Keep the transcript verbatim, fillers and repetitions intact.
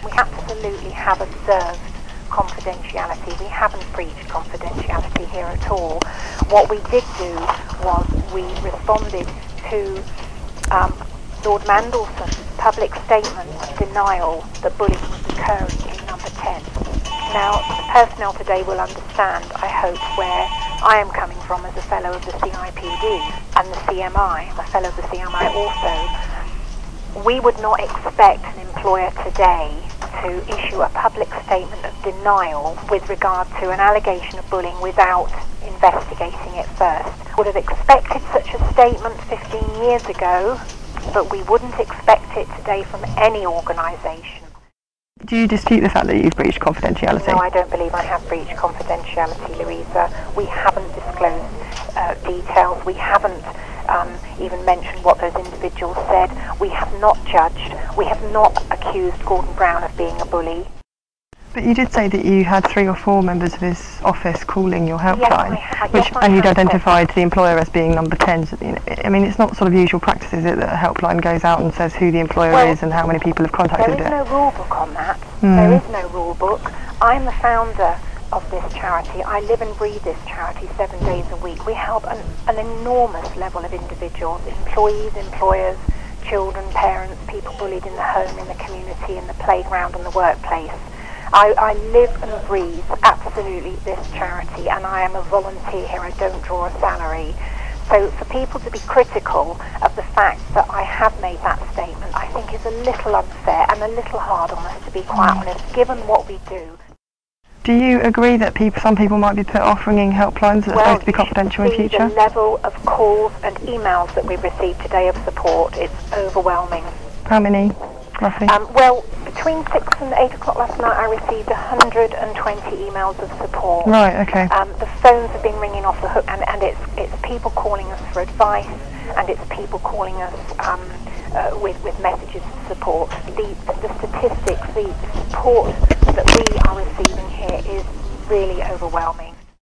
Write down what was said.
We absolutely have observed confidentiality. We haven't breached confidentiality here at all. What we did do was we responded to um, Lord Mandelson's public statement denial that bullying was occurring in number ten. Now, the personnel today will understand, I hope, where I am coming from as a fellow of the C I P D and the C M I, a fellow of the C M I also. We would not expect an employer today to issue a public statement of denial with regard to an allegation of bullying without investigating it first. Would have expected such a statement fifteen years ago, but we wouldn't expect it today from any organisation. Do you dispute the fact that you've breached confidentiality? No, I don't believe I have breached confidentiality, Louisa. We haven't disclosed uh, details. We haven't um, even mentioned what those individuals said. We have not judged. We have not accused Gordon Brown of being a bully. But you did say that you had three or four members of his office calling your helpline, yes, I, which, yes, and you'd have identified the employer as being number ten. So, you know, I mean, it's not sort of usual practice, is it, that a helpline goes out and says who the employer well, is and how many people have contacted it? There is no rule book on that. Mm. There is no rule book. I'm the founder of this charity. I live and breathe this charity seven days a week. We help an, an enormous level of individuals, employees, employers, children, parents, people bullied in the home, in the community, in the playground and the workplace. I, I live and breathe absolutely this charity, and I am a volunteer here. I don't draw a salary. So for people to be critical of the fact that I have made that statement, I think is a little unfair and a little hard on us, to be quite honest, given what we do. Do you agree that people, some people might be put off ringing helplines that are well, supposed to be confidential in future? The level of calls and emails that we've received today of support is overwhelming. How many, roughly? Um, well, between six and eight o'clock last night, I received one hundred twenty emails of support. Right, okay. Um, the phones have been ringing off the hook, and, and it's it's people calling us for advice, and it's people calling us um, uh, with with messages of support. The the statistics, the support that we are receiving here is really overwhelming.